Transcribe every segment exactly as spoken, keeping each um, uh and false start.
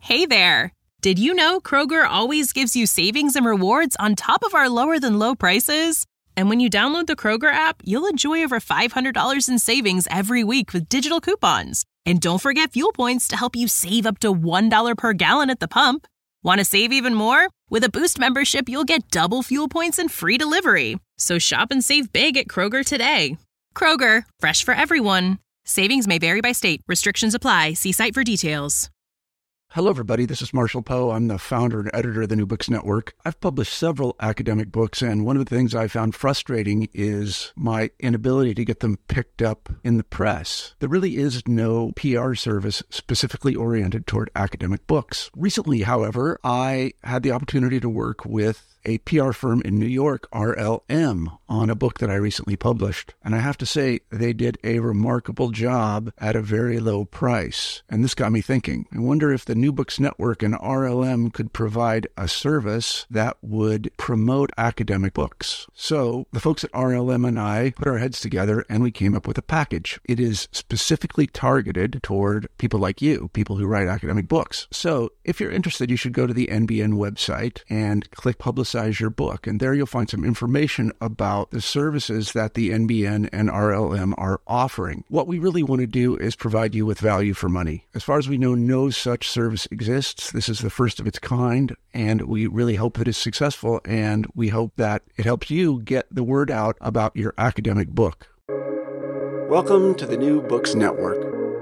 Hey there! Did you know Kroger always gives you savings and rewards on top of our lower-than-low prices? And when you download the Kroger app, you'll enjoy over five hundred dollars in savings every week with digital coupons. And don't forget fuel points to help you save up to one dollar per gallon at the pump. Want to save even more? With a Boost membership, you'll get double fuel points and free delivery. So shop and save big at Kroger today. Kroger, fresh for everyone. Savings may vary by state. Restrictions apply. See site for details. Hello, everybody. This is Marshall Poe. I'm the founder and editor of the New Books Network. I've published several academic books, and one of the things I found frustrating is my inability to get them picked up in the press. There really is no P R service specifically oriented toward academic books. Recently, however, I had the opportunity to work with a P R firm in New York, R L M, on a book that I recently published. And I have to say, they did a remarkable job at a very low price. And this got me thinking. I wonder if the New Books Network and R L M could provide a service that would promote academic books. So the folks at R L M and I put our heads together and we came up with a package. It is specifically targeted toward people like you, people who write academic books. So if you're interested, you should go to the N B N website and click Publicize your book. And there you'll find some information about the services that the N B N and R L M are offering. What we really want to do is provide you with value for money. As far as we know, no such service exists. This is the first of its kind, and we really hope that it's successful, and we hope that it helps you get the word out about your academic book. Welcome to the New Books Network.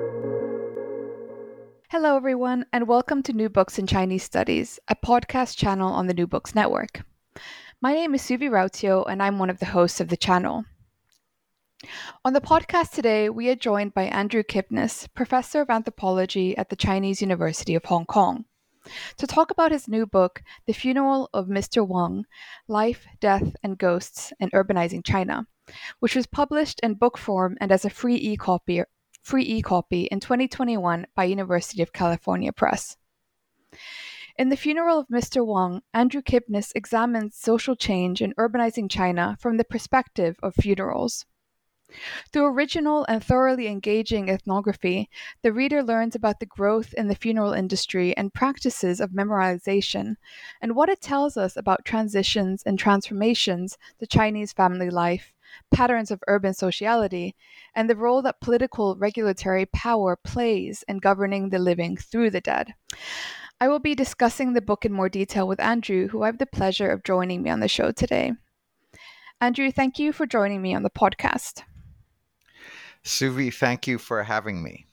Hello, everyone, and welcome to New Books in Chinese Studies, a podcast channel on the New Books Network. My name is Suvi Rautio, and I'm one of the hosts of the channel. On the podcast today, we are joined by Andrew Kipnis, Professor of Anthropology at the Chinese University of Hong Kong, to talk about his new book, The Funeral of Mister Wang: Life, Death, and Ghosts in Urbanizing China, which was published in book form and as a free e-copy free e-copy in twenty twenty-one by University of California Press. In The Funeral of Mister Wang, Andrew Kipnis examines social change in urbanizing China from the perspective of funerals. Through original and thoroughly engaging ethnography, the reader learns about the growth in the funeral industry and practices of memorialization, and what it tells us about transitions and transformations to Chinese family life, patterns of urban sociality, and the role that political regulatory power plays in governing the living through the dead. I will be discussing the book in more detail with Andrew, who I have the pleasure of joining me on the show today. Andrew, thank you for joining me on the podcast. Suvi, thank you for having me.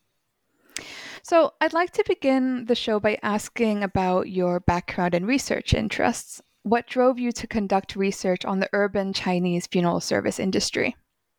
So I'd like to begin the show by asking about your background and research interests. What drove you to conduct research on the urban Chinese funeral service industry?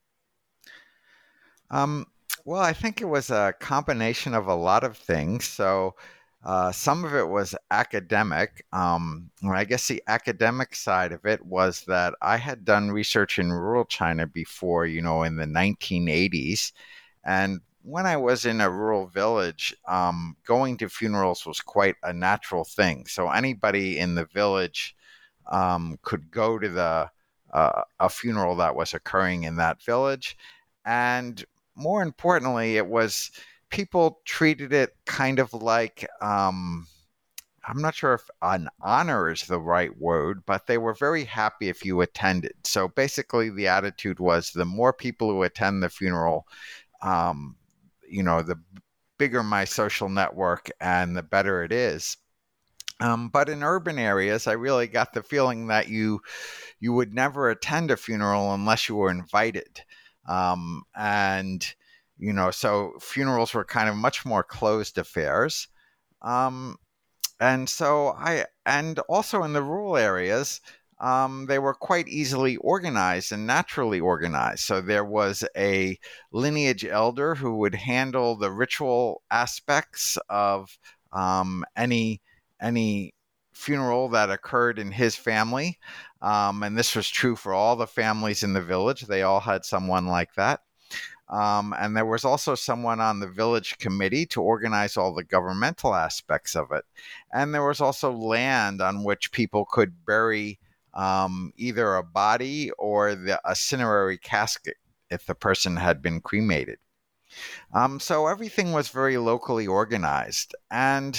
Um, well, I think it was a combination of a lot of things. So uh, some of it was academic. Um, I guess the academic side of it was that I had done research in rural China before, you know, in the nineteen eighties. And when I was in a rural village, um, going to funerals was quite a natural thing. So anybody in the village Um, could go to the uh, a funeral that was occurring in that village. And more importantly, it was people treated it kind of like, um, I'm not sure if an honor is the right word, but they were very happy if you attended. So basically the attitude was the more people who attend the funeral, um, you know, the bigger my social network and the better it is. Um, but in urban areas, I really got the feeling that you you would never attend a funeral unless you were invited. Um, and, you know, so funerals were kind of much more closed affairs. Um, and so I, and also in the rural areas, um, they were quite easily organized and naturally organized. So there was a lineage elder who would handle the ritual aspects of um, any any funeral that occurred in his family. Um, and this was true for all the families in the village. They all had someone like that. Um, and there was also someone on the village committee to organize all the governmental aspects of it. And there was also land on which people could bury um, either a body or the, a cinerary casket if the person had been cremated. Um, so everything was very locally organized. And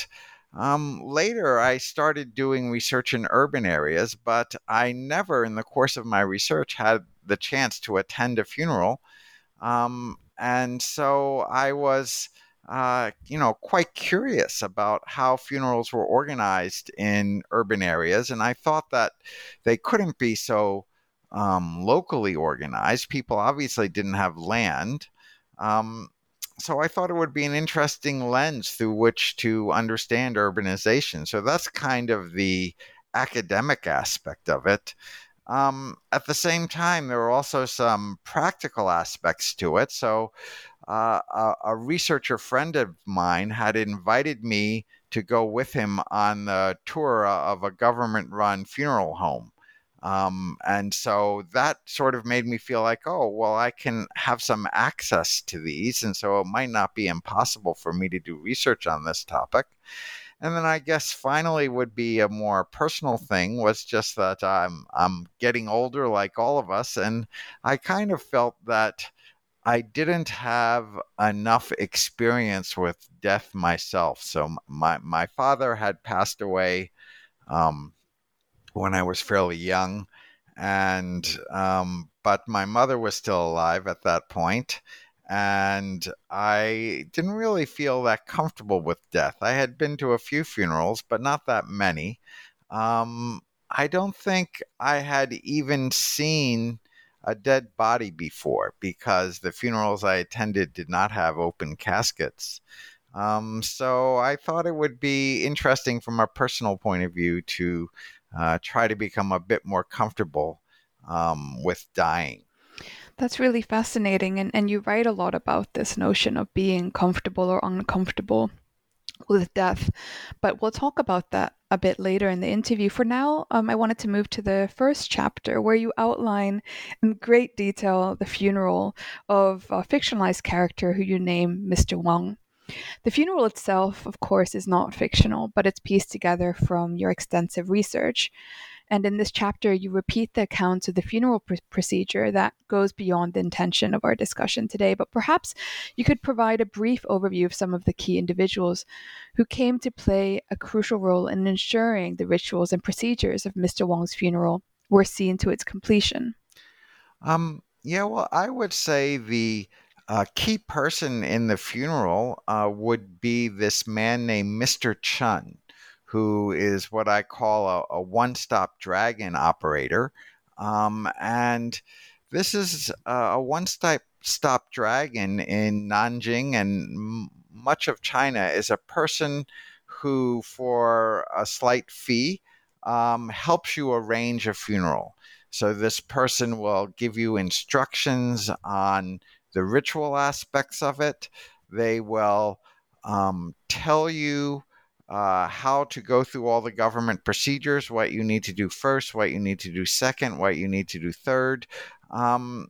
Um, later, I started doing research in urban areas, but I never, in the course of my research, had the chance to attend a funeral. Um, and so I was, uh, you know, quite curious about how funerals were organized in urban areas. And I thought that they couldn't be so um, locally organized. People obviously didn't have land. Um, so I thought it would be an interesting lens through which to understand urbanization. So that's kind of the academic aspect of it. Um, at the same time, there are also some practical aspects to it. So, uh, a, a researcher friend of mine had invited me to go with him on the tour of a government run funeral home. Um, and so that sort of made me feel like, oh, well, I can have some access to these. And so it might not be impossible for me to do research on this topic. And then I guess finally would be a more personal thing was just that I'm I'm getting older like all of us, and I kind of felt that I didn't have enough experience with death myself. So my my father had passed away um, when I was fairly young, and um, but my mother was still alive at that point, and I didn't really feel that comfortable with death. I had been to a few funerals, but not that many. Um, I don't think I had even seen a dead body before because the funerals I attended did not have open caskets. Um, so I thought it would be interesting from a personal point of view to uh, try to become a bit more comfortable um, with dying. That's really fascinating. And, and you write a lot about this notion of being comfortable or uncomfortable with death. But we'll talk about that a bit later in the interview. For now, um, I wanted to move to the first chapter where you outline in great detail the funeral of a fictionalized character who you name Mister Wang. The funeral itself, of course, is not fictional, but it's pieced together from your extensive research. And in this chapter, you repeat the accounts of the funeral pr- procedure that goes beyond the intention of our discussion today. But perhaps you could provide a brief overview of some of the key individuals who came to play a crucial role in ensuring the rituals and procedures of Mister Wang's funeral were seen to its completion. Um, yeah, well, I would say the uh, key person in the funeral uh, would be this man named Mister Chun, who is what I call a, a one-stop dragon operator. Um, and this is a one-stop stop dragon in Nanjing and m- much of China is a person who, for a slight fee, um, helps you arrange a funeral. So this person will give you instructions on the ritual aspects of it. They will um, tell you Uh, how to go through all the government procedures, what you need to do first, what you need to do second, what you need to do third. Um,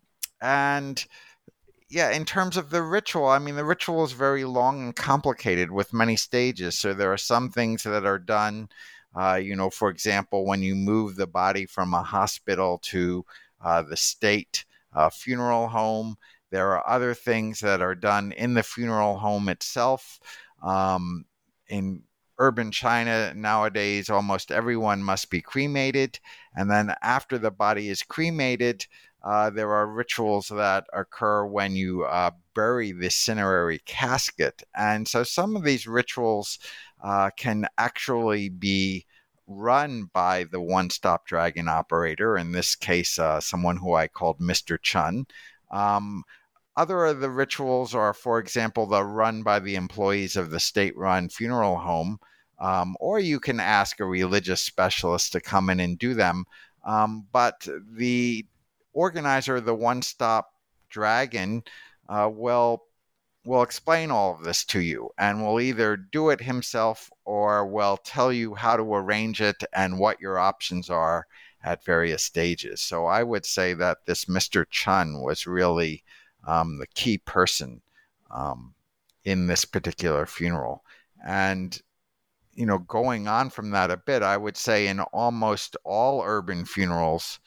and yeah, in terms of the ritual, I mean, the ritual is very long and complicated with many stages. So there are some things that are done, uh, you know, for example, when you move the body from a hospital to uh, the state uh, funeral home, there are other things that are done in the funeral home itself. Um, in urban China nowadays, almost everyone must be cremated. And then after the body is cremated, uh, there are rituals that occur when you uh, bury the cinerary casket. And so some of these rituals uh, can actually be run by the one-stop dragon operator, in this case, uh, someone who I called Mister Chun. Um, Other of the rituals are, for example, the run by the employees of the state-run funeral home, um, or you can ask a religious specialist to come in and do them. Um, but the organizer, the one-stop dragon, uh, will will explain all of this to you and will either do it himself or will tell you how to arrange it and what your options are at various stages. So I would say that this Mister Chun was really um, the key person um, in this particular funeral. And, you know, going on from that a bit, I would say in almost all urban funerals,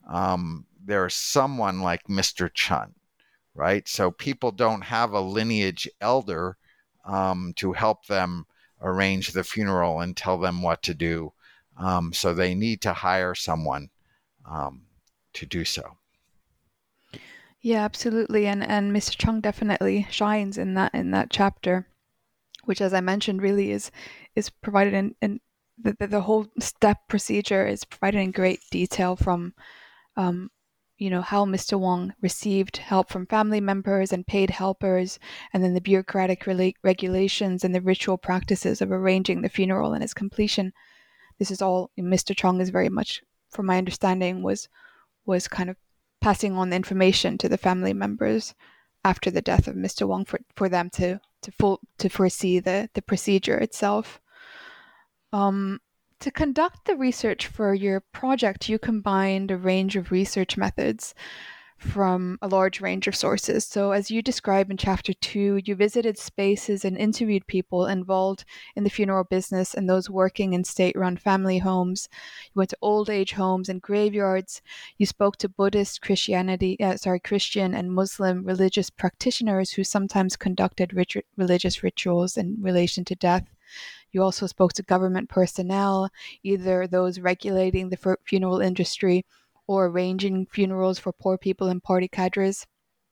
um, there's someone like Mister Chun, right? So people don't have a lineage elder um, to help them arrange the funeral and tell them what to do. Um, so they need to hire someone um, to do so. Yeah, absolutely. And and Mister Chung definitely shines in that in that chapter, which, as I mentioned, really is is provided in, in the, the, the whole step procedure is provided in great detail from um, you know, how Mister Wong received help from family members and paid helpers, and then the bureaucratic rela- regulations and the ritual practices of arranging the funeral and its completion. This is all Mister Chung is very much, from my understanding, was was kind of passing on the information to the family members after the death of Mister Wong for, for them to to full to foresee the the procedure itself. Um, to conduct the research for your project, you combined a range of research methods from a large range of sources. So, as you describe in chapter two, you visited spaces and interviewed people involved in the funeral business and those working in state-run family homes. You went to old age homes and graveyards. You spoke to Buddhist, Christianity, uh, sorry, Christian and Muslim religious practitioners who sometimes conducted rit- religious rituals in relation to death. You also spoke to government personnel, either those regulating the funeral industry or arranging funerals for poor people and party cadres.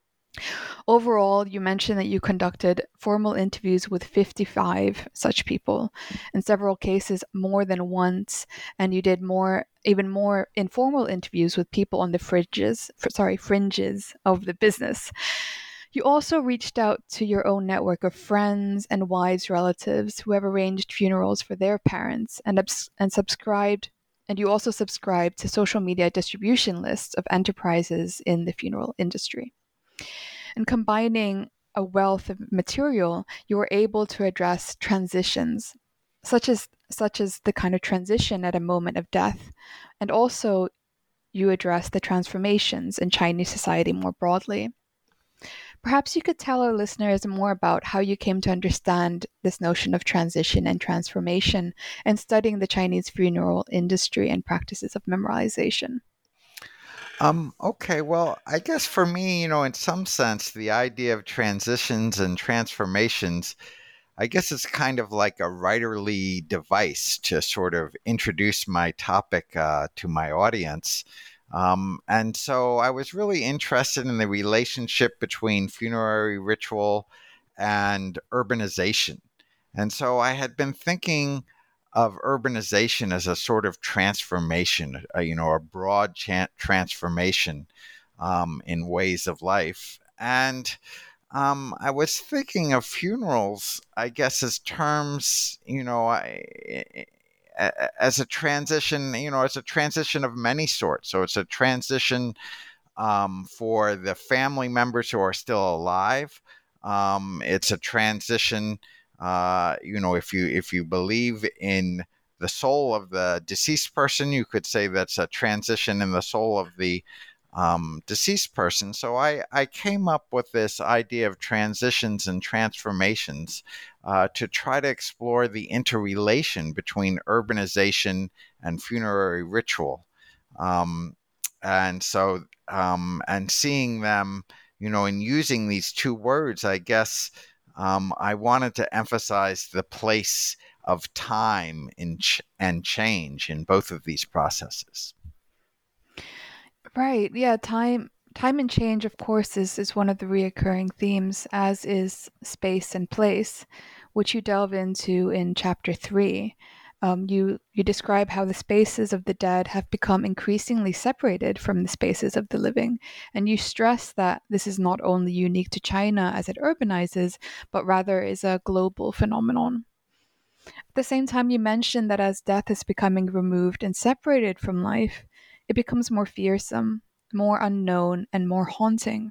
Overall, you mentioned that you conducted formal interviews with fifty-five such people, in several cases more than once, and you did more, even more informal interviews with people on the fringes, sorry, fringes of the business. You also reached out to your own network of friends and wives' relatives who have arranged funerals for their parents and, abs- and subscribed, and you also subscribed to social media distribution lists of enterprises in the funeral industry. And combining a wealth of material, you were able to address transitions, such as such as the kind of transition at a moment of death, and also you address the transformations in Chinese society more broadly. Perhaps you could tell our listeners more about how you came to understand this notion of transition and transformation and studying the Chinese funeral industry and practices of memorialization. Um, okay, well, I guess for me, you know, in some sense, the idea of transitions and transformations, I guess it's kind of like a writerly device to sort of introduce my topic uh, to my audience. Um, and so I was really interested in the relationship between funerary ritual and urbanization. And so I had been thinking of urbanization as a sort of transformation, uh, you know, a broad cha- transformation um, in ways of life. And um, I was thinking of funerals, I guess, as terms, you know, I, as a transition, you know, as a transition of many sorts. So it's a transition um, for the family members who are still alive. Um, it's a transition, uh, you know, if you if you believe in the soul of the deceased person, you could say that's a transition in the soul of the um, deceased person. So I, I came up with this idea of transitions and transformations uh, to try to explore the interrelation between urbanization and funerary ritual. Um, and so, um, and seeing them, you know, in using these two words, I guess um, I wanted to emphasize the place of time in ch- and change in both of these processes. Right. Yeah, time time and change, of course, is, is one of the reoccurring themes, as is space and place, which you delve into in chapter three. Um, you you describe how the spaces of the dead have become increasingly separated from the spaces of the living, and you stress that this is not only unique to China as it urbanizes, but rather is a global phenomenon. At the same time, you mentioned that as death is becoming removed and separated from life, it becomes more fearsome, more unknown, and more haunting.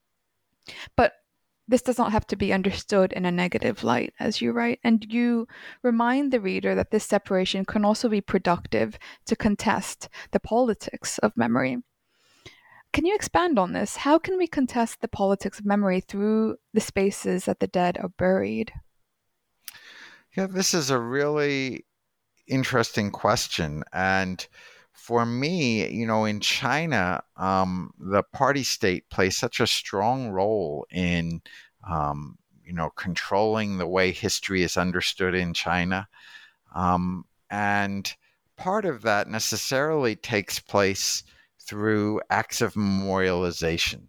But this does not have to be understood in a negative light, as you write, and you remind the reader that this separation can also be productive to contest the politics of memory. Can you expand on this? How can we contest the politics of memory through the spaces that the dead are buried? Yeah, this is a really interesting question. And for me, you know, in China, um, the party state plays such a strong role in, um, you know, controlling the way history is understood in China. Um, and part of that necessarily takes place through acts of memorialization.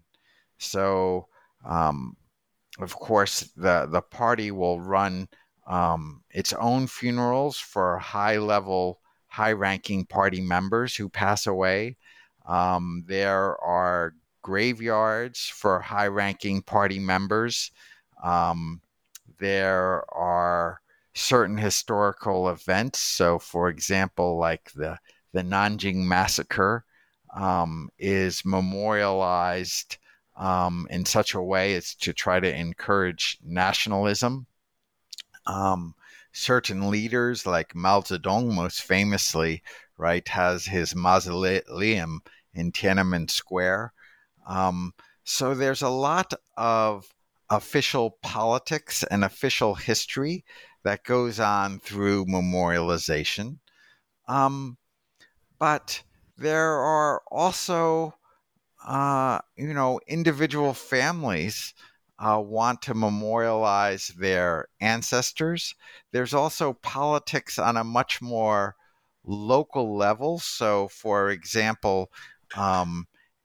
So, um, of course, the, the party will run um, its own funerals for high-level, high-ranking party members who pass away. Um, there are graveyards for high-ranking party members. Um, there are certain historical events. So, for example, like the, the Nanjing Massacre um, is memorialized um, in such a way as to try to encourage nationalism. Um, certain leaders like Mao Zedong, most famously, right, has his mausoleum in Tiananmen Square. Um, so there's a lot of official politics and official history that goes on through memorialization. Um, but there are also, uh, you know, individual families uh, want to memorialize their ancestors. There's also politics on a much more local level. So, for example, um,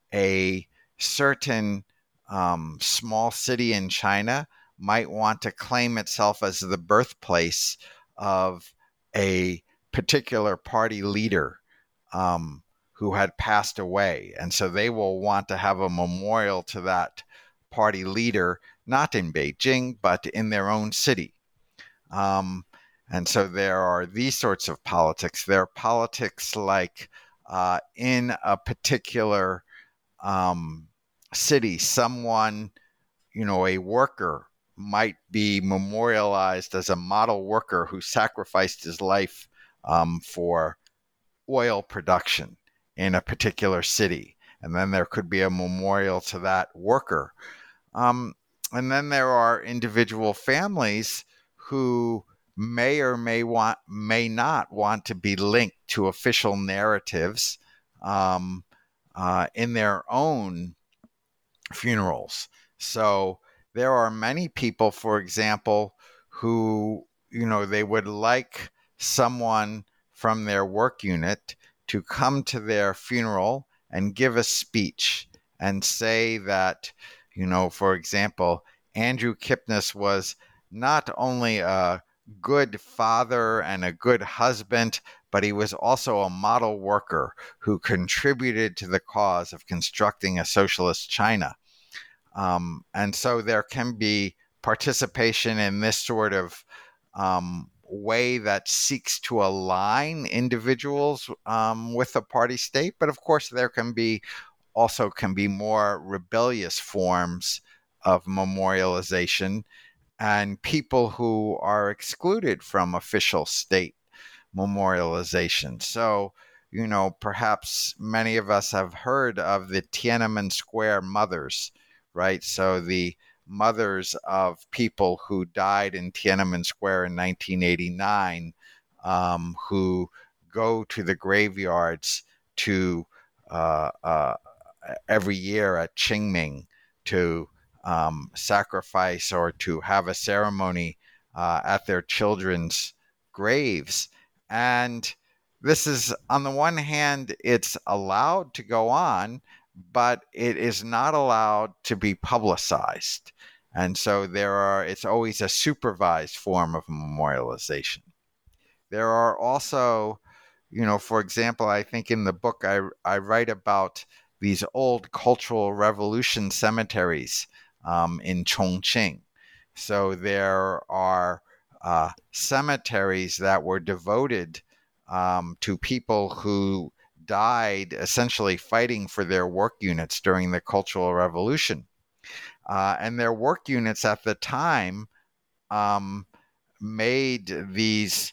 a certain um, small city in China might want to claim itself as the birthplace of a particular party leader um, who had passed away. And so they will want to have a memorial to that party leader, not in Beijing, but in their own city. Um, and so there are these sorts of politics. There are politics like uh, in a particular um, city, someone, you know, a worker might be memorialized as a model worker who sacrificed his life um, for oil production in a particular city. And then there could be a memorial to that worker. Um, and then there are individual families who may or may want, may not want to be linked to official narratives um, uh, in their own funerals. So there are many people, for example, who, you know, they would like someone from their work unit to come to their funeral and give a speech and say that, you know, for example, Andrew Kipnis was not only a good father and a good husband, but he was also a model worker who contributed to the cause of constructing a socialist China. Um, and so there can be participation in this sort of um, way that seeks to align individuals um, with the party state. But of course, there can be also can be more rebellious forms of memorialization and people who are excluded from official state memorialization. So, you know, perhaps many of us have heard of the Tiananmen Square mothers, right? So the mothers of people who died in Tiananmen Square in nineteen eighty-nine, um, who go to the graveyards to uh, uh, every year at Qingming to um, sacrifice or to have a ceremony uh, at their children's graves. And this is, on the one hand, it's allowed to go on, but it is not allowed to be publicized. And so there are, it's always a supervised form of memorialization. There are also, you know, for example, I think in the book I, I write about these old Cultural Revolution cemeteries um, in Chongqing. So there are uh, cemeteries that were devoted um, to people who died essentially fighting for their work units during the Cultural Revolution. Uh, and their work units at the time um, made these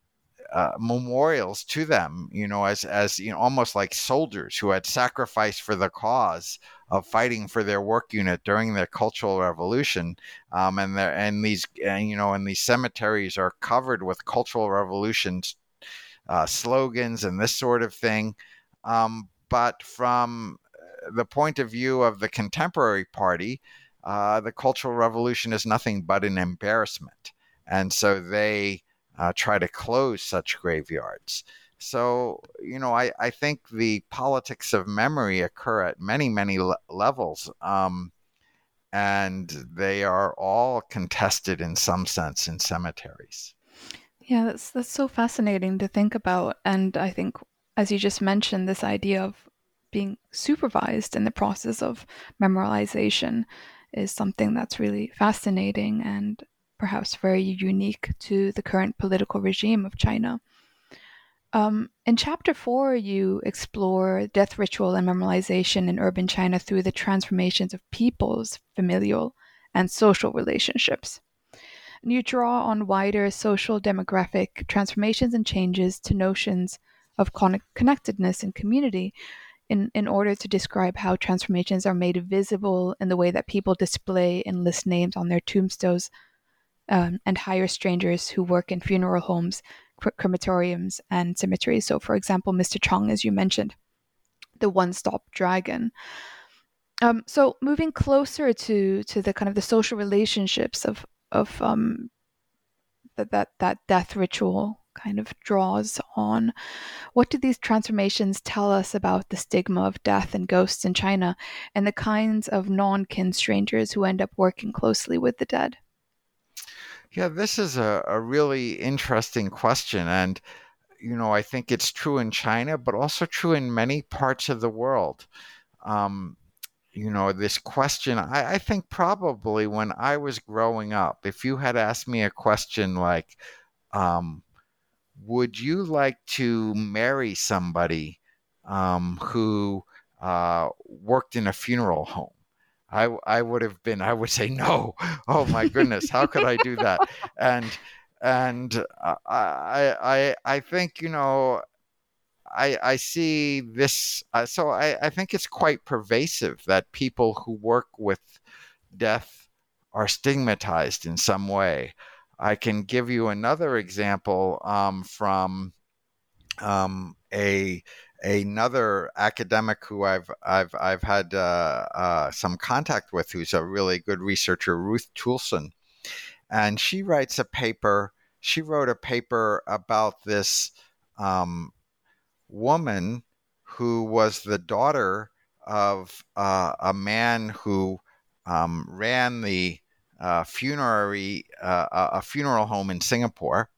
uh, memorials to them, you know, as, as, you know, almost like soldiers who had sacrificed for the cause of fighting for their work unit during the Cultural Revolution. Um, and there, and these, and, you know, and these cemeteries are covered with Cultural Revolution's uh, slogans and this sort of thing. Um, but from the point of view of the contemporary party, uh, the Cultural Revolution is nothing but an embarrassment. And so they uh, try to close such graveyards. So, you know, I, I think the politics of memory occur at many, many le- levels. Um, and they are all contested in some sense in cemeteries. Yeah, that's that's so fascinating to think about. And I think, as you just mentioned, this idea of being supervised in the process of memorialization is something that's really fascinating and perhaps very unique to the current political regime of China. Um, in chapter four, you explore death ritual and memorialization in urban China through the transformations of people's familial and social relationships. And you draw on wider social demographic transformations and changes to notions of con- connectedness and community in, in order to describe how transformations are made visible in the way that people display and list names on their tombstones um, and hire strangers who work in funeral homes, crematoriums, and cemeteries. So, for example, Mister Chong, as you mentioned, the one-stop dragon. Um, so, moving closer to to the kind of the social relationships of of um, that that that death ritual kind of draws on. What do these transformations tell us about the stigma of death and ghosts in China, and the kinds of non-kin strangers who end up working closely with the dead? Yeah, this is a, a really interesting question. And, you know, I think it's true in China, but also true in many parts of the world. Um, you know, this question, I, I think probably when I was growing up, if you had asked me a question like, um, would you like to marry somebody um, who uh, worked in a funeral home? I, I would have been, I would say, no. Oh my goodness, how could I do that? And and I I I think, you know, I I see this. Uh, so I I think it's quite pervasive that people who work with death are stigmatized in some way. I can give you another example um, from um, a another academic who I've I've I've had uh, uh, some contact with, who's a really good researcher, Ruth Toulson, and she writes a paper. She wrote a paper about this um, woman who was the daughter of uh, a man who um, ran the uh, funerary uh, a funeral home in Singapore,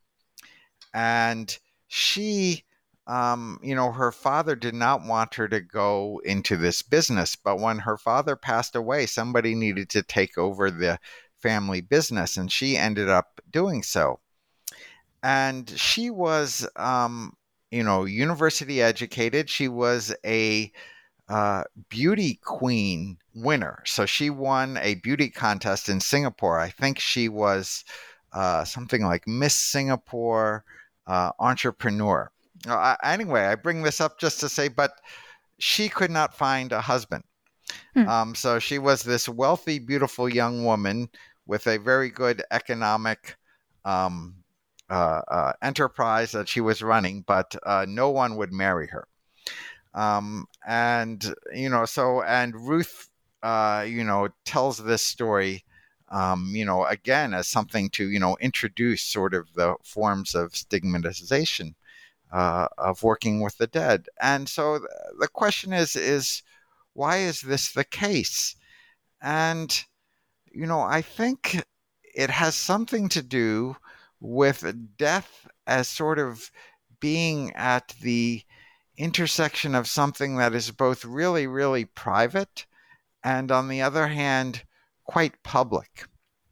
and she um, you know, her father did not want her to go into this business, but when her father passed away, somebody needed to take over the family business, and she ended up doing so. And she was, um, you know, university educated. She was a uh, beauty queen winner. So she won a beauty contest in Singapore. I think she was uh, something like Miss Singapore uh, Entrepreneur. Uh, anyway, I bring this up just to say, but she could not find a husband. Hmm. Um, so she was this wealthy, beautiful young woman with a very good economic um, uh, uh, enterprise that she was running, but uh, no one would marry her. Um, and, you know, so, and Ruth, uh, you know, tells this story, um, you know, again, as something to, you know, introduce sort of the forms of stigmatization uh, of working with the dead. And so the question is, is why is this the case? And, you know, I think it has something to do with death as sort of being at the intersection of something that is both really, really private and, on the other hand, quite public.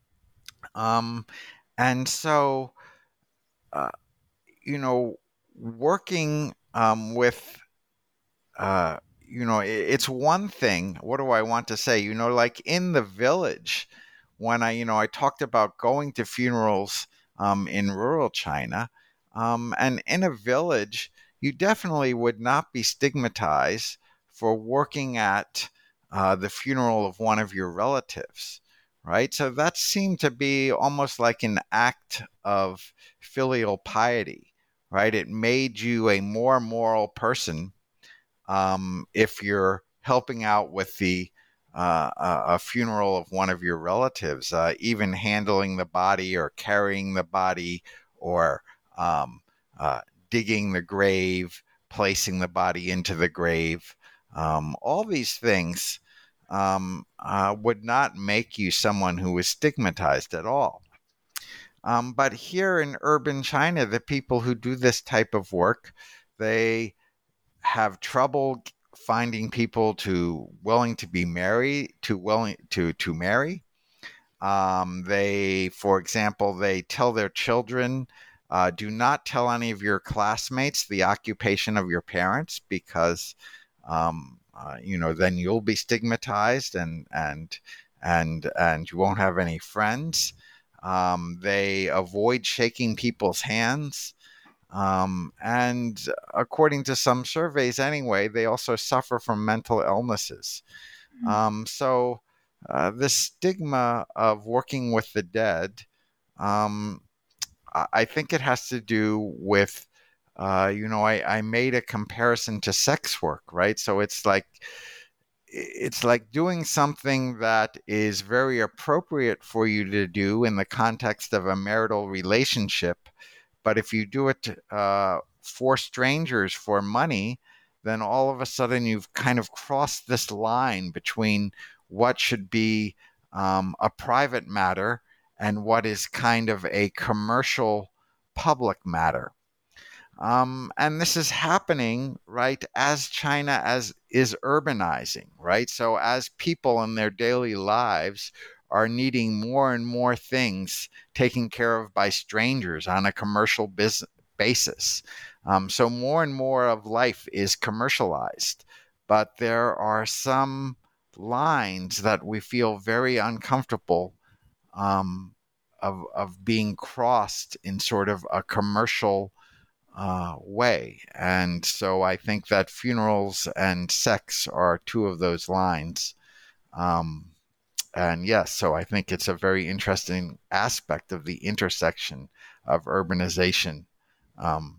Um, and so, uh, you know, working um, with, uh, you know, it's one thing. What do I want to say? You know, like in the village, when I, you know, I talked about going to funerals um, in rural China, um, and in a village, you definitely would not be stigmatized for working at uh, the funeral of one of your relatives, right? So that seemed to be almost like an act of filial piety, right? It made you a more moral person um, if you're helping out with the uh, a, a funeral of one of your relatives, uh, even handling the body or carrying the body or um, uh, digging the grave, placing the body into the grave. Um, all these things um, uh, would not make you someone who was stigmatized at all. Um, but here in urban China, the people who do this type of work, they have trouble finding people to willing to be married, to willing to to marry. Um, they, for example, they tell their children, uh, do not tell any of your classmates the occupation of your parents, because um, uh, you know then you'll be stigmatized and and and and you won't have any friends. Um, they avoid shaking people's hands. Um, and according to some surveys anyway, they also suffer from mental illnesses. Um, so uh, the stigma of working with the dead, um, I think it has to do with, uh, you know, I, I made a comparison to sex work, right? So it's like, it's like doing something that is very appropriate for you to do in the context of a marital relationship. But if you do it uh, for strangers for money, then all of a sudden you've kind of crossed this line between what should be um, a private matter and what is kind of a commercial public matter. Um, and this is happening, right, as China as is urbanizing, right? So as people in their daily lives are needing more and more things taken care of by strangers on a commercial business basis. Um, so more and more of life is commercialized, but there are some lines that we feel very uncomfortable um, of, of being crossed in sort of a commercial uh, way. And so I think that funerals and sex are two of those lines. Um, and yes, so I think it's a very interesting aspect of the intersection of urbanization um,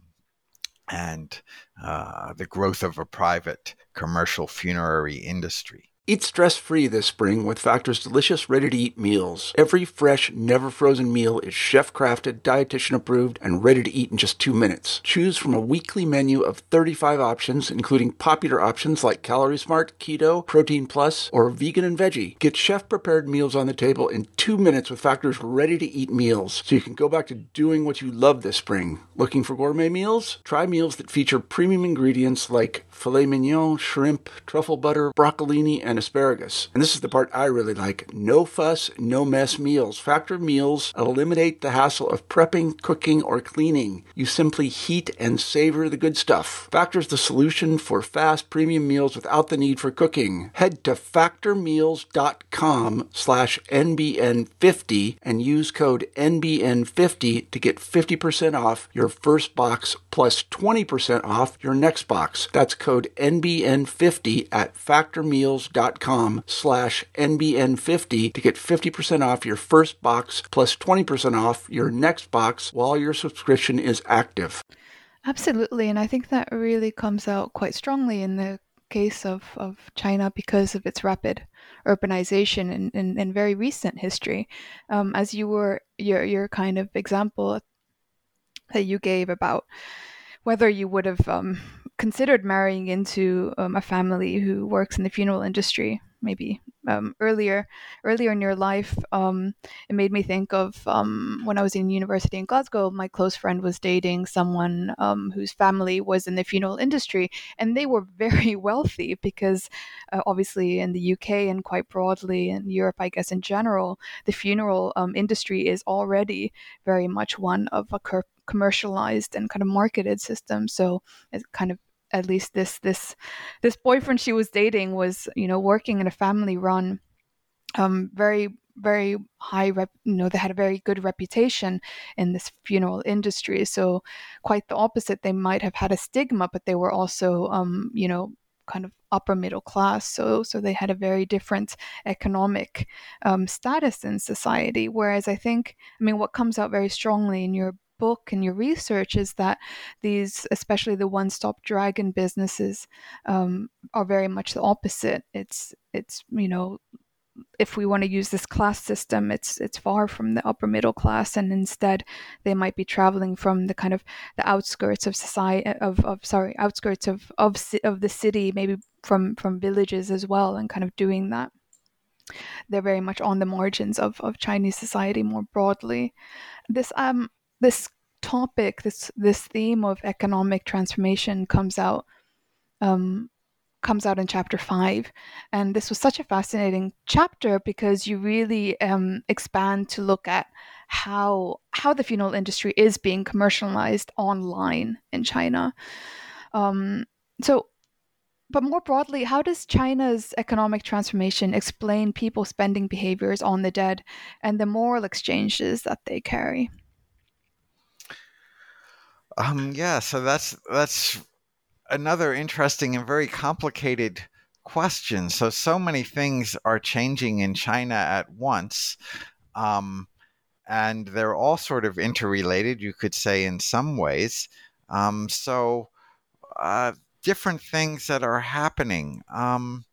and uh, the growth of a private commercial funerary industry. Eat stress-free this spring with Factor's delicious, ready-to-eat meals. Every fresh, never-frozen meal is chef-crafted, dietitian-approved, and ready to eat in just two minutes. Choose from a weekly menu of thirty-five options, including popular options like Calorie Smart, Keto, Protein Plus, or Vegan and Veggie. Get chef-prepared meals on the table in two minutes with Factor's ready-to-eat meals, so you can go back to doing what you love this spring. Looking for gourmet meals? Try meals that feature premium ingredients like filet mignon, shrimp, truffle butter, broccolini, and asparagus. And this is the part I really like. No fuss, no mess meals. Factor meals eliminate the hassle of prepping, cooking, or cleaning. You simply heat and savor the good stuff. Factor's the solution for fast premium meals without the need for cooking. Head to factormeals.com slash NBN50 and use code N B N fifty to get fifty percent off your first box plus twenty percent off your next box. That's code N B N fifty at factormeals.com slash NBN50 to get fifty percent off your first box plus twenty percent off your next box while your subscription is active. Absolutely. And I think that really comes out quite strongly in the case of, of China because of its rapid urbanization in, in, in very recent history. Um, as you were, your, your kind of example that you gave about whether you would have um, considered marrying into um, a family who works in the funeral industry, maybe um, earlier earlier in your life, um, it made me think of um, when I was in university in Glasgow, my close friend was dating someone um, whose family was in the funeral industry, and they were very wealthy because uh, obviously in the U K and quite broadly in Europe, I guess in general, the funeral um, industry is already very much one of a cur- commercialized and kind of marketed system. So it's kind of, at least this this this boyfriend she was dating was, you know, working in a family run, um, very very high rep, you know, they had a very good reputation in this funeral industry. So quite the opposite, they might have had a stigma, but they were also, um, you know, kind of upper middle class. So so they had a very different economic um, status in society. Whereas I think, I mean, what comes out very strongly in your book and your research is that these, especially the one-stop dragon businesses, um, are very much the opposite. It's it's you know, if we want to use this class system, it's it's far from the upper middle class, and instead they might be traveling from the kind of the outskirts of society of, of sorry outskirts of of of the city, maybe from from villages as well, and kind of doing that. They're very much on the margins of of Chinese society more broadly. This um this topic, this this theme of economic transformation comes out um comes out in chapter five. And this was such a fascinating chapter because you really um, expand to look at how how the funeral industry is being commercialized online in China. Um, so, but more broadly, how does China's economic transformation explain people's spending behaviors on the dead and the moral exchanges that they carry? Um, yeah, so that's that's another interesting and very complicated question. So, so many things are changing in China at once, um, and they're all sort of interrelated, you could say, in some ways. Um, so, uh, different things that are happening. Um,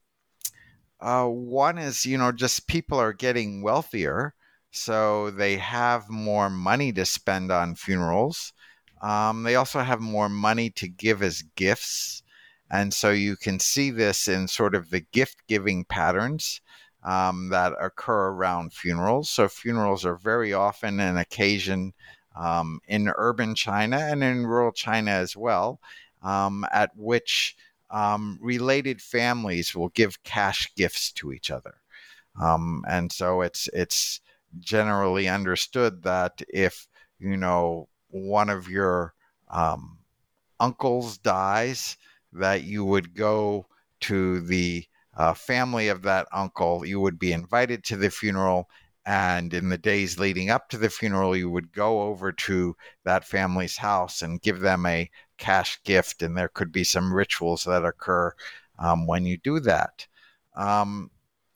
uh, one is, you know, just people are getting wealthier, so they have more money to spend on funerals. Um, they also have more money to give as gifts. And so you can see this in sort of the gift giving patterns um, that occur around funerals. So funerals are very often an occasion um, in urban China and in rural China as well, um, at which um, related families will give cash gifts to each other. Um, and so it's it's generally understood that if, you know, one of your um, uncles dies, that you would go to the uh, family of that uncle. You would be invited to the funeral, and in the days leading up to the funeral, you would go over to that family's house and give them a cash gift, and there could be some rituals that occur um, when you do that. Um,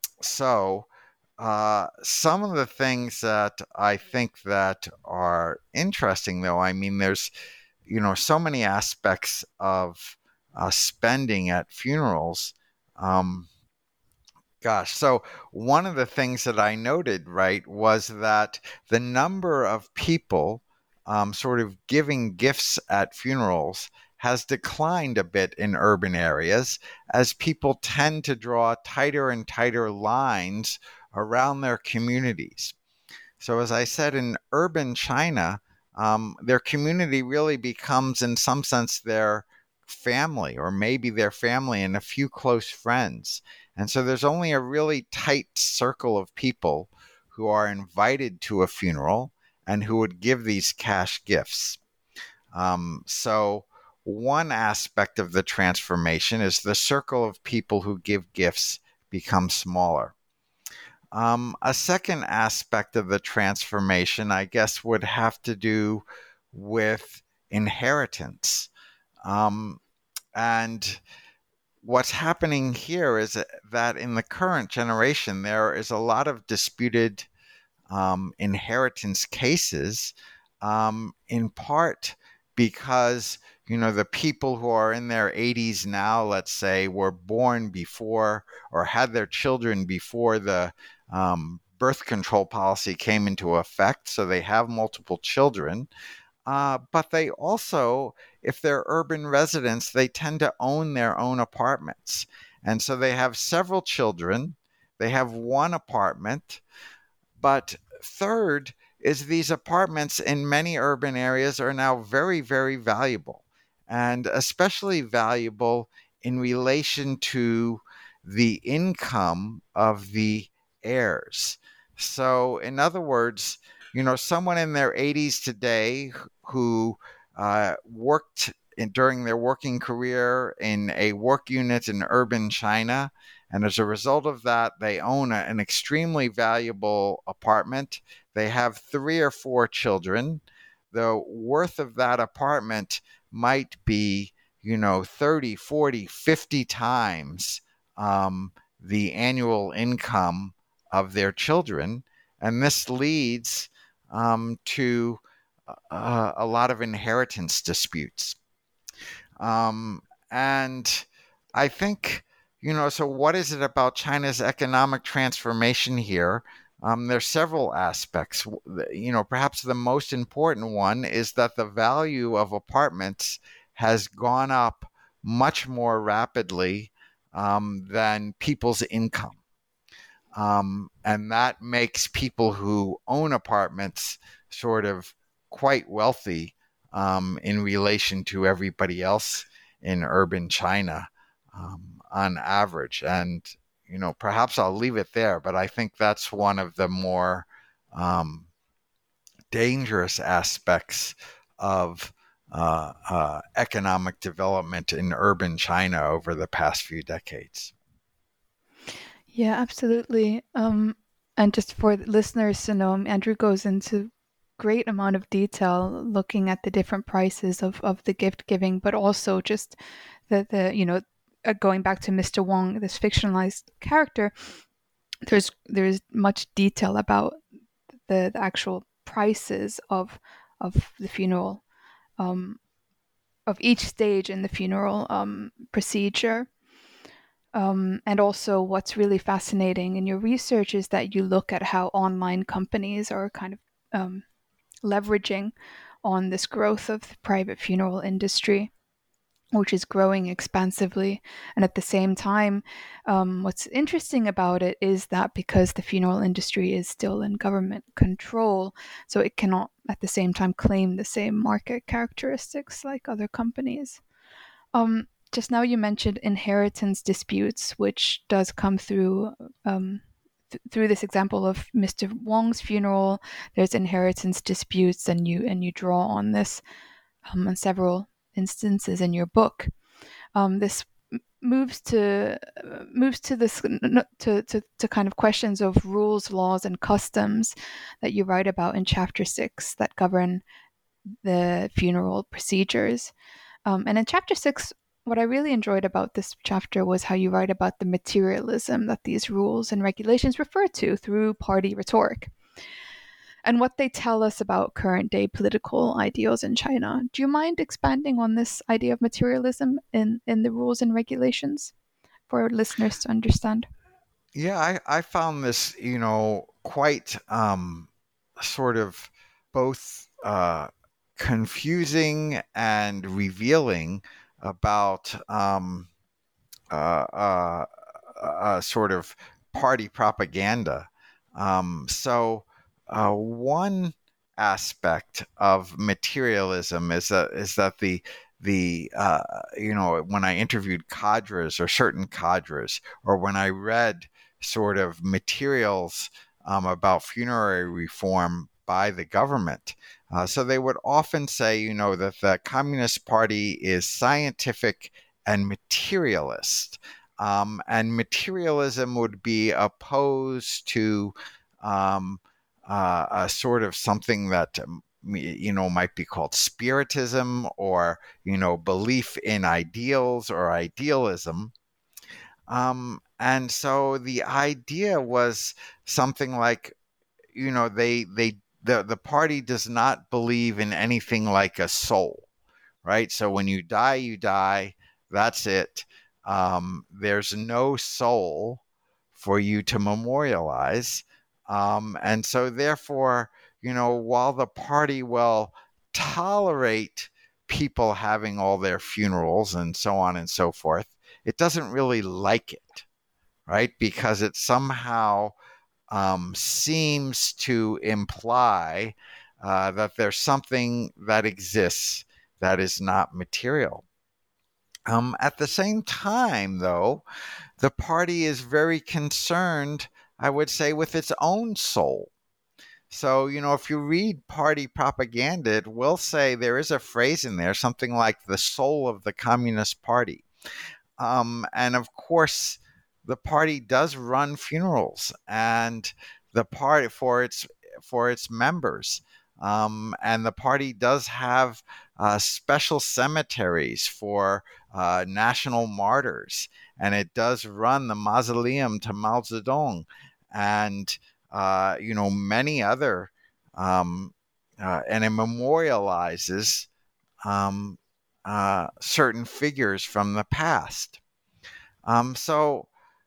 so Uh, some of the things that I think that are interesting, though, I mean, there's, you know, so many aspects of uh, spending at funerals. Um, gosh, so one of the things that I noted, right, was that the number of people um, sort of giving gifts at funerals has declined a bit in urban areas as people tend to draw tighter and tighter lines around their communities. So as I said, in urban China, um, their community really becomes, in some sense, their family, or maybe their family and a few close friends. And so there's only a really tight circle of people who are invited to a funeral and who would give these cash gifts. Um, so one aspect of the transformation is the circle of people who give gifts becomes smaller. Um, a second aspect of the transformation, I guess, would have to do with inheritance. Um, and what's happening here is that in the current generation, there is a lot of disputed um, inheritance cases, um, in part because, you know, the people who are in their eighties now, let's say, were born before or had their children before the um, birth control policy came into effect. So they have multiple children. Uh, but they also, if they're urban residents, they tend to own their own apartments. And so they have several children. They have one apartment. But third is these apartments in many urban areas are now very, very valuable, and especially valuable in relation to the income of the heirs. So in other words, you know, someone in their eighties today who uh, worked in, during their working career in a work unit in urban China, and as a result of that, they own a, an extremely valuable apartment. They have three or four children. The worth of that apartment might be, you know, thirty, forty, fifty times um, the annual income of their children. And this leads um, to uh, a lot of inheritance disputes. Um, and I think, you know, so what is it about China's economic transformation here? Um, there's several aspects. You know, perhaps the most important one is that the value of apartments has gone up much more rapidly um, than people's income. Um, and that makes people who own apartments sort of quite wealthy um, in relation to everybody else in urban China um, on average. And, you know, perhaps I'll leave it there, but I think that's one of the more um, dangerous aspects of uh, uh, economic development in urban China over the past few decades. Yeah, absolutely. Um, and just for listeners to know, Andrew goes into great amount of detail looking at the different prices of, of the gift giving, but also just the, the you know, uh, going back to Mister Wong, this fictionalized character, there's there's much detail about the, the actual prices of of the funeral, um, of each stage in the funeral um, procedure. Um, and also, what's really fascinating in your research is that you look at how online companies are kind of um, leveraging on this growth of the private funeral industry, which is growing expansively. And at the same time, um, what's interesting about it is that because the funeral industry is still in government control, so it cannot at the same time claim the same market characteristics like other companies. Um, just now you mentioned inheritance disputes, which does come through um, th- through this example of Mister Wong's funeral. There's inheritance disputes, and you and you draw on this um, on several instances in your book. Um, this moves to uh, moves to this to, to to kind of questions of rules, laws, and customs that you write about in chapter six that govern the funeral procedures. Um, and in chapter six, what I really enjoyed about this chapter was how you write about the materialism that these rules and regulations refer to through party rhetoric and what they tell us about current day political ideals in China. Do you mind expanding on this idea of materialism in, in the rules and regulations for listeners to understand? Yeah, I, I found this, you know, quite um, sort of both uh, confusing and revealing about um, uh, uh, uh, sort of party propaganda. Um, so uh, one aspect of materialism is that is that the the uh, you know, when I interviewed cadres or certain cadres, or when I read sort of materials um, about funerary reform by the government. Uh, so they would often say, you know, that the Communist Party is scientific and materialist. Um, and materialism would be opposed to um, uh, a sort of something that, you know, might be called spiritism, or, you know, belief in ideals or idealism. Um, and so the idea was something like, you know, they they the the party does not believe in anything like a soul, right? So when you die, you die. That's it. Um, there's no soul for you to memorialize, um, and so therefore, you know, while the party will tolerate people having all their funerals and so on and so forth, it doesn't really like it, right? Because it somehow um, seems to imply uh, that there's something that exists that is not material. Um, at the same time, though, the party is very concerned, I would say, with its own soul. So, you know, if you read party propaganda, it will say, there is a phrase in there, something like the soul of the Communist Party. Um, and of course, the party does run funerals and the party for its for its members. Um, and the party does have uh, special cemeteries for uh, national martyrs. And it does run the mausoleum to Mao Zedong and, uh, you know, many other um, uh, and it memorializes um, uh, certain figures from the past. Um, so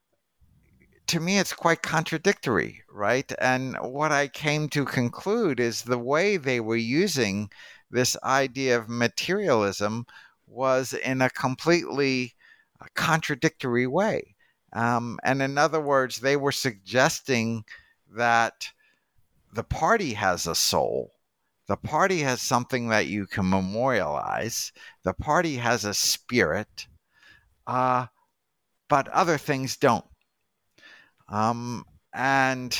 to me, it's quite contradictory, right? And what I came to conclude is the way they were using this idea of materialism was in a completely contradictory way. Um, and in other words, they were suggesting that the party has a soul. The party has something that you can memorialize. The party has a spirit, uh, but other things don't. Um, and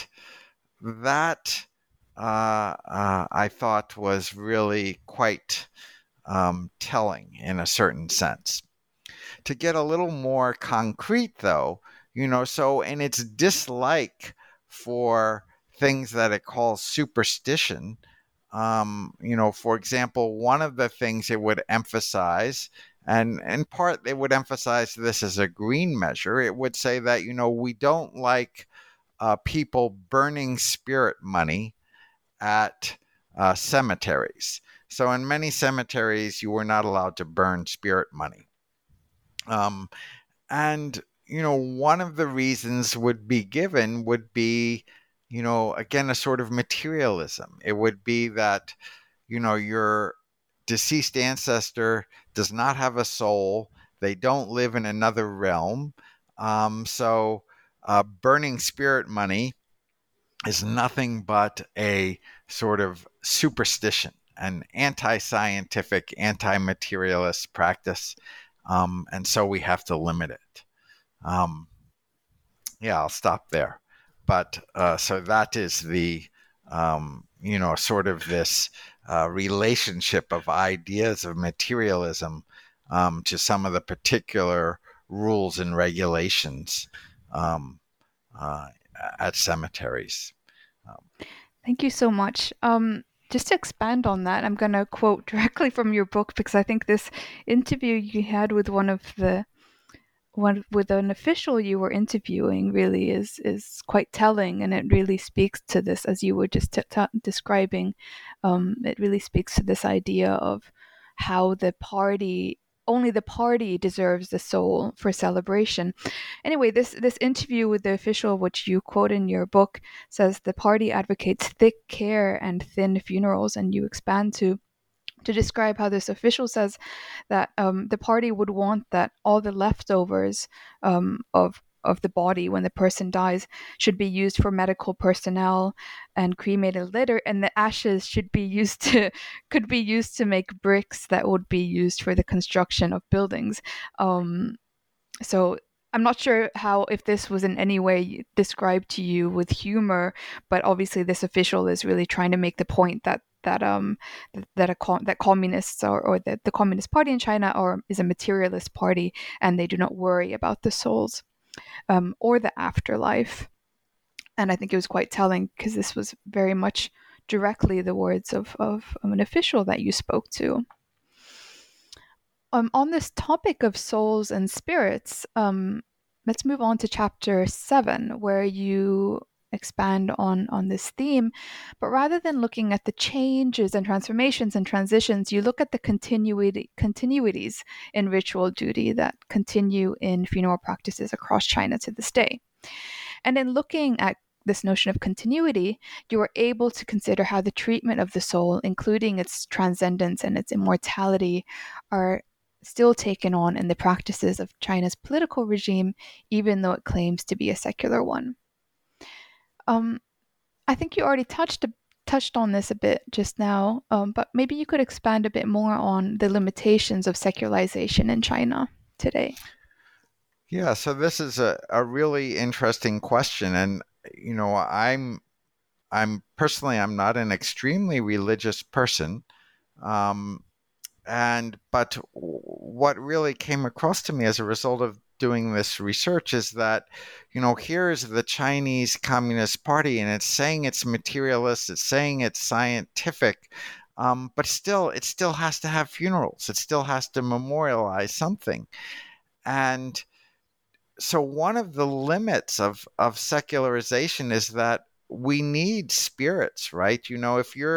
that uh, uh, I thought was really quite um, telling in a certain sense. To get a little more concrete, though, you know, so in its dislike for things that it calls superstition, um, you know, for example, one of the things it would emphasize, and in part they would emphasize this as a green measure, it would say that, you know, we don't like uh, people burning spirit money at uh, cemeteries. So in many cemeteries, you were not allowed to burn spirit money. Um, and, you know, one of the reasons would be given would be, you know, again, a sort of materialism. It would be that, you know, your deceased ancestor does not have a soul. They don't live in another realm. Um, so uh, burning spirit money is nothing but a sort of superstition, an anti-scientific, anti-materialist practice. Um, and so we have to limit it. Um, yeah, I'll stop there. But uh, so that is the, um, you know, sort of this uh, relationship of ideas of materialism um, to some of the particular rules and regulations um, uh, at cemeteries. Um, Thank you so much. Um, just to expand on that, I'm going to quote directly from your book, because I think this interview you had with one of the one with an official you were interviewing really is is quite telling, and it really speaks to this, as you were just t- t- describing. Um, it really speaks to this idea of how the party, only the party deserves the soul for celebration. Anyway, this this interview with the official, which you quote in your book, says the party advocates thick care and thin funerals, and you expand to to describe how this official says that um, the party would want that all the leftovers um, of of the body when the person dies should be used for medical personnel and cremated later, and the ashes should be used to could be used to make bricks that would be used for the construction of buildings. Um, so I'm not sure how, if this was in any way described to you with humor, but obviously this official is really trying to make the point that that um that a that communists or, or that the Communist Party in China or is a materialist party, and they do not worry about the souls um, or the afterlife. And I think it was quite telling, because this was very much directly the words of, of, of an official that you spoke to. Um, on this topic of souls and spirits, um, let's move on to chapter seven, where you expand on, on this theme. But rather than looking at the changes and transformations and transitions, you look at the continuity, continuities in ritual duty that continue in funeral practices across China to this day. And in looking at this notion of continuity, you are able to consider how the treatment of the soul, including its transcendence and its immortality, are still taken on in the practices of China's political regime, even though it claims to be a secular one. Um, I think you already touched touched on this a bit just now, um, but maybe you could expand a bit more on the limitations of secularization in China today. Yeah, so this is a, a really interesting question, and you know, I'm I'm personally I'm not an extremely religious person. Um, And but what really came across to me as a result of doing this research is that, you know, here's the Chinese Communist Party, and it's saying it's materialist, it's saying it's scientific, um, but still, it still has to have funerals. It still has to memorialize something. And so one of the limits of, of secularization is that we need spirits, right? You know, if you're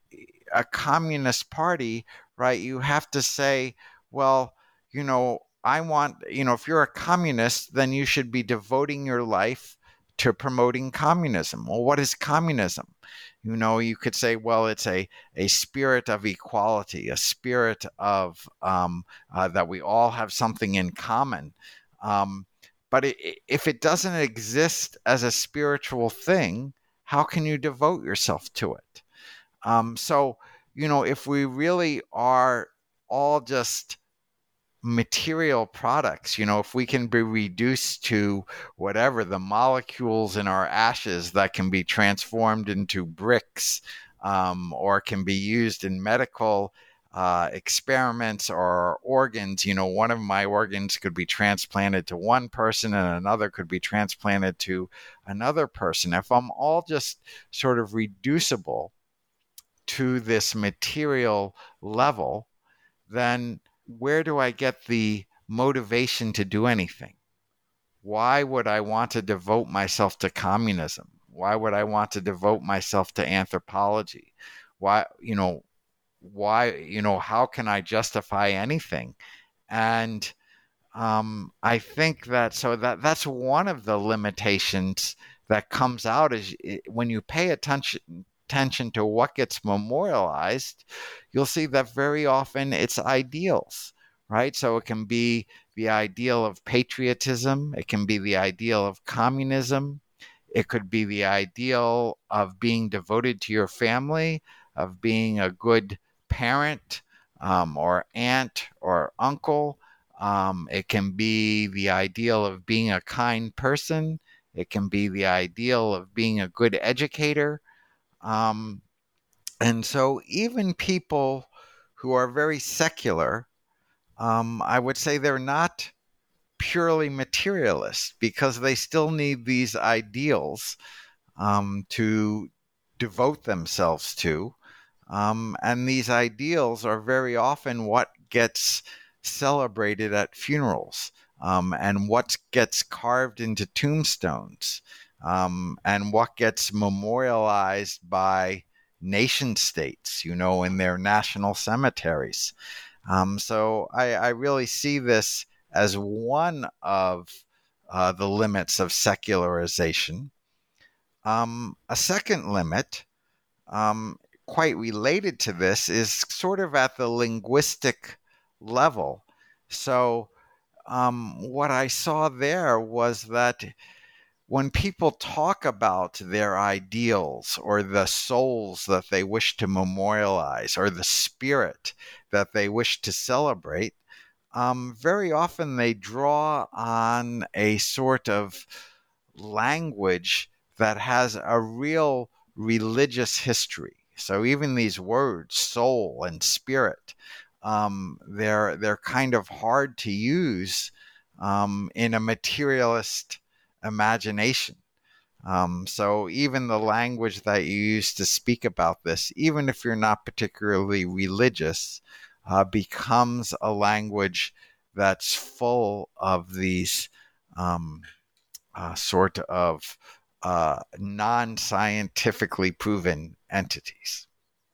a communist party, right, you have to say, well, you know, I want, you know, if you're a communist, then you should be devoting your life to promoting communism. Well, what is communism? You know, you could say, well, it's a, a spirit of equality, a spirit of um, uh, that we all have something in common. Um, but it, if it doesn't exist as a spiritual thing, how can you devote yourself to it? Um, so, you know, if we really are all just material products, you know, if we can be reduced to whatever the molecules in our ashes that can be transformed into bricks, um, or can be used in medical uh, experiments or organs, you know, one of my organs could be transplanted to one person and another could be transplanted to another person. If I'm all just sort of reducible to this material level, then where do I get the motivation to do anything? Why would I want to devote myself to communism? Why would I want to devote myself to anthropology? Why, you know, why, you know, how can I justify anything? And um, I think that, so that that's one of the limitations that comes out is when you pay attention attention to what gets memorialized, you'll see that very often it's ideals, right? So it can be the ideal of patriotism, it can be the ideal of communism, it could be the ideal of being devoted to your family, of being a good parent, um, or aunt or uncle. Um, it can be the ideal of being a kind person. It can be the ideal of being a good educator. Um, and so even people who are very secular, um, I would say they're not purely materialist because they still need these ideals um, to devote themselves to. Um, and these ideals are very often what gets celebrated at funerals, um, and what gets carved into tombstones. Um, and what gets memorialized by nation states, you know, in their national cemeteries. Um, so I, I really see this as one of uh, the limits of secularization. Um, a second limit, um, quite related to this, is sort of at the linguistic level. So um, what I saw there was that when people talk about their ideals or the souls that they wish to memorialize or the spirit that they wish to celebrate, um, very often they draw on a sort of language that has a real religious history. So even these words, soul and spirit, um, they're they're kind of hard to use um, in a materialist imagination. Um, so even the language that you use to speak about this, even if you're not particularly religious, uh, becomes a language that's full of these um, uh, sort of uh, non-scientifically proven entities.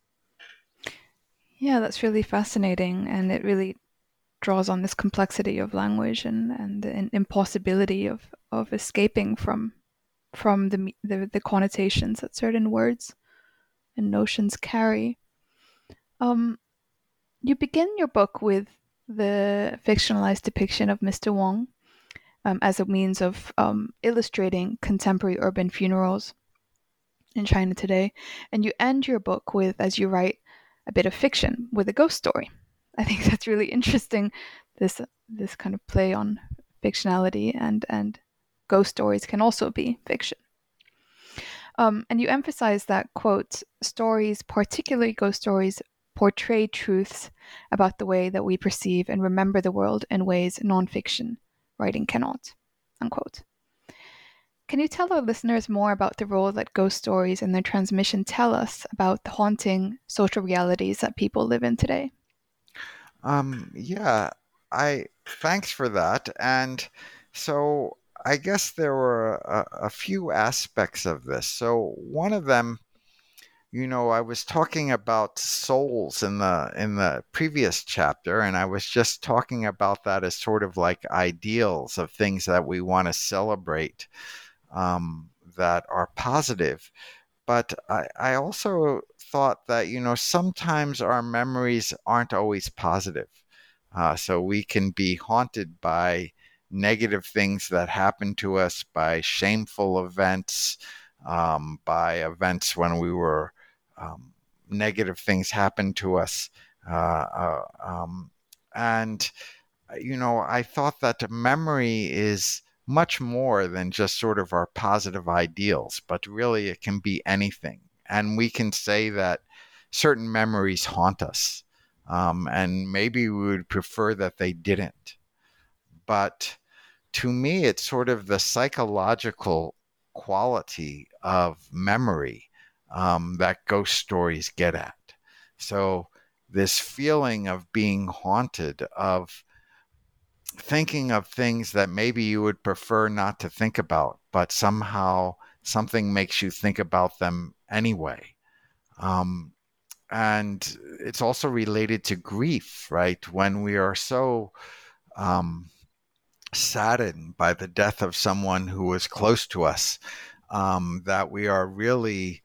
Yeah, that's really fascinating, and it really draws on this complexity of language and, and the impossibility of, of escaping from from the, the the connotations that certain words and notions carry. Um, you begin your book with the fictionalized depiction of Mister Wong um, as a means of um, illustrating contemporary urban funerals in China today, and you end your book with, as you write, a bit of fiction with a ghost story. I think that's really interesting. This this kind of play on fictionality and and ghost stories can also be fiction. Um, and you emphasize that, quote, stories, particularly ghost stories, portray truths about the way that we perceive and remember the world in ways nonfiction writing cannot, unquote. Can you tell our listeners more about the role that ghost stories and their transmission tell us about the haunting social realities that people live in today? Um, yeah, I thanks for that. And so I guess there were a, a few aspects of this. So one of them you know, I was talking about souls in the in the previous chapter, and I was just talking about that as sort of like ideals of things that we want to celebrate um, that are positive. But I, I also thought that, you know, sometimes our memories aren't always positive. Uh, so we can be haunted by negative things that happen to us, by shameful events, um, by events when we were um, negative things happened to us. Uh, uh, um, and, you know, I thought that memory is much more than just sort of our positive ideals, but really it can be anything. And we can say that certain memories haunt us. Um, and maybe we would prefer that they didn't. But to me, it's sort of the psychological quality of memory um, that ghost stories get at. So this feeling of being haunted, of thinking of things that maybe you would prefer not to think about, but somehow something makes you think about them anyway. Um, and it's also related to grief, right? When we are so um, saddened by the death of someone who was close to us, um, that we are really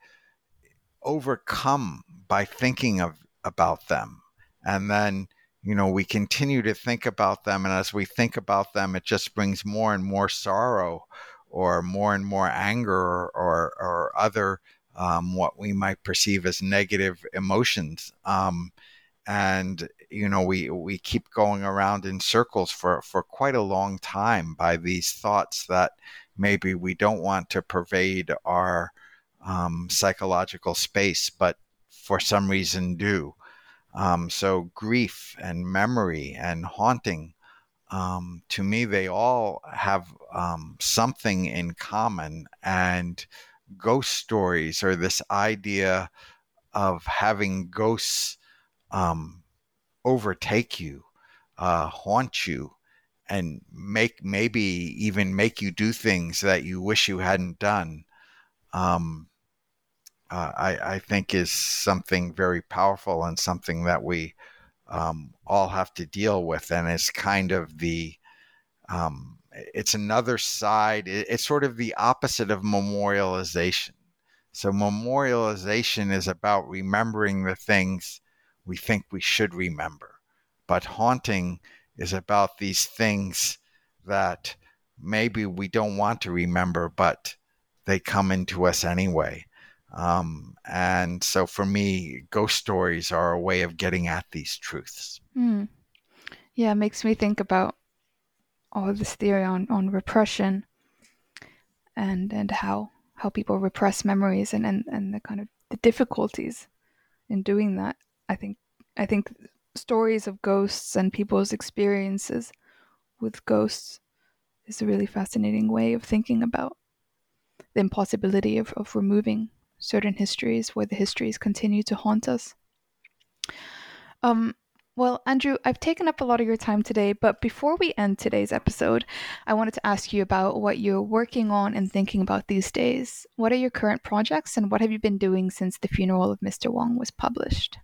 overcome by thinking of about them. And then, you know, we continue to think about them. And as we think about them, it just brings more and more sorrow or more and more anger or, or, or other um, what we might perceive as negative emotions. Um, and, you know, we, we keep going around in circles for, for quite a long time by these thoughts that maybe we don't want to pervade our um, psychological space, but for some reason do. Um, so grief and memory and haunting, um, to me, they all have um, something in common. And ghost stories are this idea of having ghosts um, overtake you, uh, haunt you, and make maybe even make you do things that you wish you hadn't done. Um, uh, I, I think is something very powerful and something that we um, all have to deal with. And it's kind of the, um, it's another side. It, it's sort of the opposite of memorialization. So memorialization is about remembering the things we think we should remember. But haunting is about these things that maybe we don't want to remember, but they come into us anyway. Um, and so for me, ghost stories are a way of getting at these truths. Mm. Yeah, it makes me think about all of this theory on, on repression and and how how people repress memories and, and, and the kind of the difficulties in doing that. I think I think stories of ghosts and people's experiences with ghosts is a really fascinating way of thinking about the impossibility of, of removing certain histories where the histories continue to haunt us. Um, well, Andrew, I've taken up a lot of your time today, but before we end today's episode, I wanted to ask you about what you're working on and thinking about these days. What are your current projects, and what have you been doing since The Funeral of Mister Wong was published?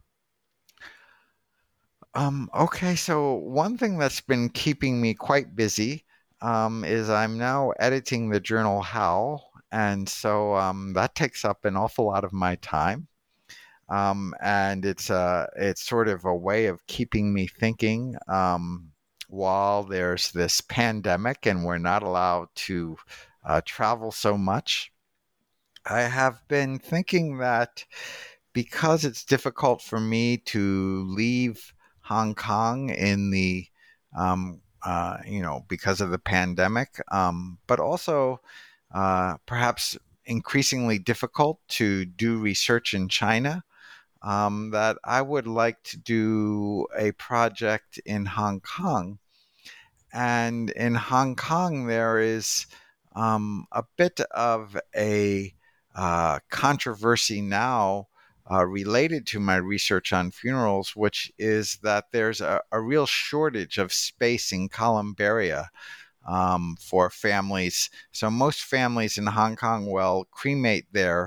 Um, okay, so one thing that's been keeping me quite busy um, is I'm now editing the journal How, and so um, that takes up an awful lot of my time. Um, and it's uh, it's sort of a way of keeping me thinking um, while there's this pandemic and we're not allowed to uh, travel so much. I have been thinking that because it's difficult for me to leave Hong Kong in the, um, uh, you know, because of the pandemic, um, but also uh, perhaps increasingly difficult to do research in China, um, that I would like to do a project in Hong Kong. And in Hong Kong, there is um, a bit of a uh, controversy now Uh, related to my research on funerals, which is that there's a, a real shortage of space in Columbaria um, for families. So most families in Hong Kong will cremate their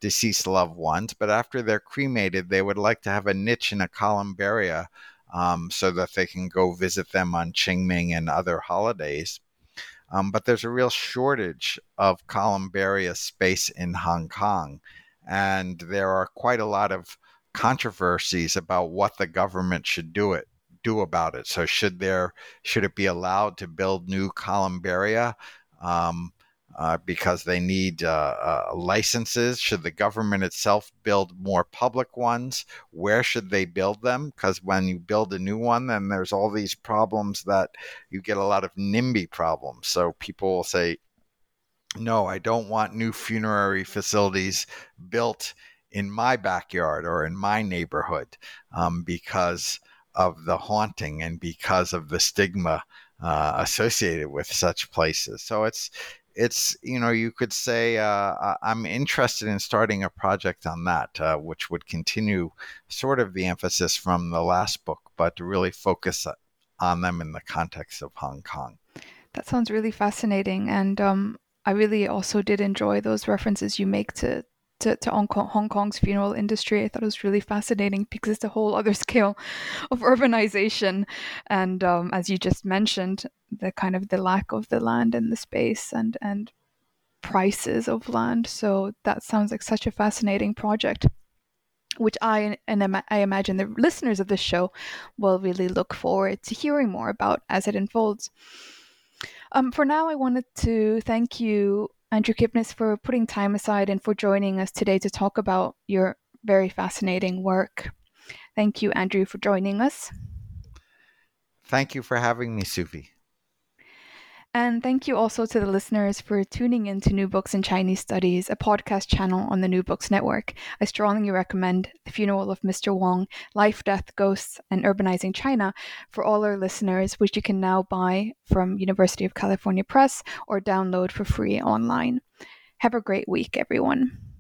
deceased loved ones, but after they're cremated, they would like to have a niche in a columbaria um, so that they can go visit them on Qingming and other holidays. Um, but there's a real shortage of columbaria space in Hong Kong, and there are quite a lot of controversies about what the government should do it do about it. So should there should it be allowed to build new columbaria um, uh, because they need uh, uh, licenses? Should the government itself build more public ones? Where should they build them? Because when you build a new one, then there's all these problems that you get a lot of NIMBY problems. So people will say, no, I don't want new funerary facilities built in my backyard or in my neighborhood um, because of the haunting and because of the stigma uh, associated with such places. So it's, it's you know, you could say uh, I'm interested in starting a project on that, uh, which would continue sort of the emphasis from the last book, but to really focus on them in the context of Hong Kong. That sounds really fascinating. And um, I really also did enjoy those references you make to To, to Hong, Kong, Hong Kong's funeral industry. I thought it was really fascinating because it's a whole other scale of urbanization. And um, as you just mentioned, the kind of the lack of the land and the space and, and prices of land. So that sounds like such a fascinating project, which I and I imagine the listeners of this show will really look forward to hearing more about as it unfolds. Um, for now, I wanted to thank you, Andrew Kipnis, for putting time aside and for joining us today to talk about your very fascinating work. Thank you, Andrew, for joining us. Thank you for having me, Suvi. And thank you also to the listeners for tuning in to New Books in Chinese Studies, a podcast channel on the New Books Network. I strongly recommend The Funeral of Mister Wong, Life, Death, Ghosts, and Urbanizing China for all our listeners, which you can now buy from University of California Press or download for free online. Have a great week, everyone.